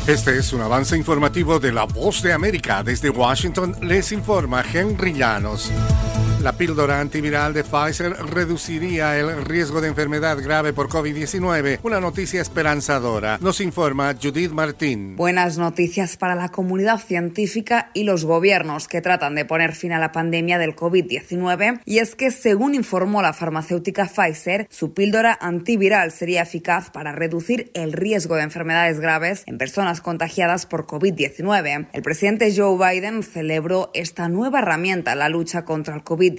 Este es un avance informativo de La Voz de América. Desde Washington les informa Henry Llanos. La píldora antiviral de Pfizer reduciría el riesgo de enfermedad grave por COVID-19. Una noticia esperanzadora. Nos informa Judith Martín. Buenas noticias para la comunidad científica y los gobiernos que tratan de poner fin a la pandemia del COVID-19. Y es que, según informó la farmacéutica Pfizer, su píldora antiviral sería eficaz para reducir el riesgo de enfermedades graves en personas contagiadas por COVID-19. El presidente Joe Biden celebró esta nueva herramienta en la lucha contra el COVID-19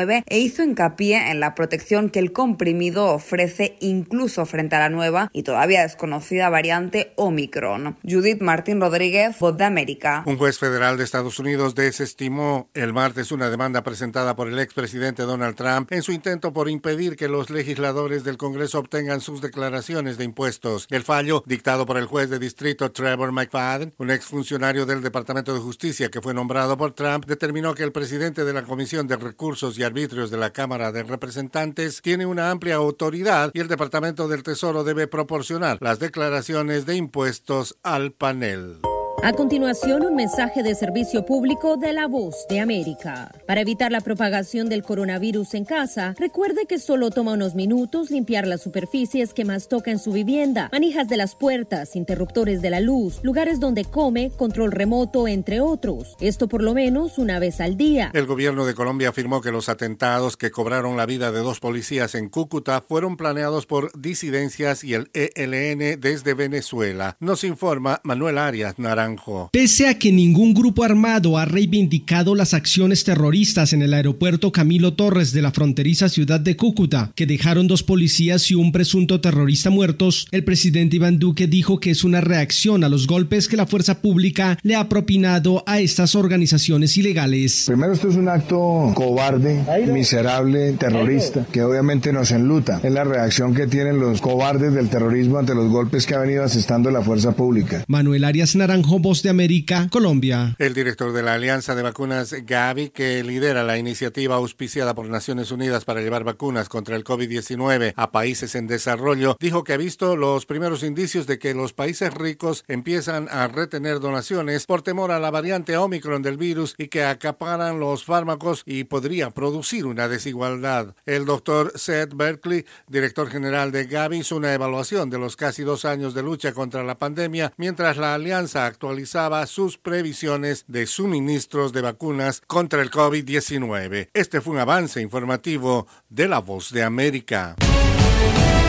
e hizo hincapié en la protección que el comprimido ofrece incluso frente a la nueva y todavía desconocida variante Omicron. Judith Martín Rodríguez, Voz de América. Un juez federal de Estados Unidos desestimó el martes una demanda presentada por el expresidente Donald Trump en su intento por impedir que los legisladores del Congreso obtengan sus declaraciones de impuestos. El fallo, dictado por el juez de distrito Trevor McFadden, un exfuncionario del Departamento de Justicia que fue nombrado por Trump, determinó que el presidente de la Comisión de Recursos y Arbitrios de la Cámara de Representantes tiene una amplia autoridad y el Departamento del Tesoro debe proporcionar las declaraciones de impuestos al panel. A continuación, un mensaje de servicio público de La Voz de América. Para evitar la propagación del coronavirus en casa, recuerde que solo toma unos minutos limpiar las superficies que más toca en su vivienda, manijas de las puertas, interruptores de la luz, lugares donde come, control remoto, entre otros. Esto por lo menos una vez al día. El gobierno de Colombia afirmó que los atentados que cobraron la vida de 2 policías en Cúcuta fueron planeados por disidencias y el ELN desde Venezuela. Nos informa Manuel Arias Naranjo. Pese a que ningún grupo armado ha reivindicado las acciones terroristas en el aeropuerto Camilo Torres de la fronteriza ciudad de Cúcuta, que dejaron 2 policías y un presunto terrorista muertos, el presidente Iván Duque dijo que es una reacción a los golpes que la fuerza pública le ha propinado a estas organizaciones ilegales. Primero, esto es un acto cobarde, miserable, terrorista, que obviamente nos enluta. Es la reacción que tienen los cobardes del terrorismo ante los golpes que ha venido asestando la fuerza pública. Manuel Arias Naranjo, Voz de América, Colombia. El director de la Alianza de Vacunas Gavi, que lidera la iniciativa auspiciada por Naciones Unidas para llevar vacunas contra el COVID-19 a países en desarrollo, dijo que ha visto los primeros indicios de que los países ricos empiezan a retener donaciones por temor a la variante Omicron del virus y que acaparan los fármacos y podría producir una desigualdad. El doctor Seth Berkley, director general de Gavi, hizo una evaluación de los casi 2 años de lucha contra la pandemia, mientras la alianza actualizaba sus previsiones de suministros de vacunas contra el COVID-19. Este fue un avance informativo de La Voz de América.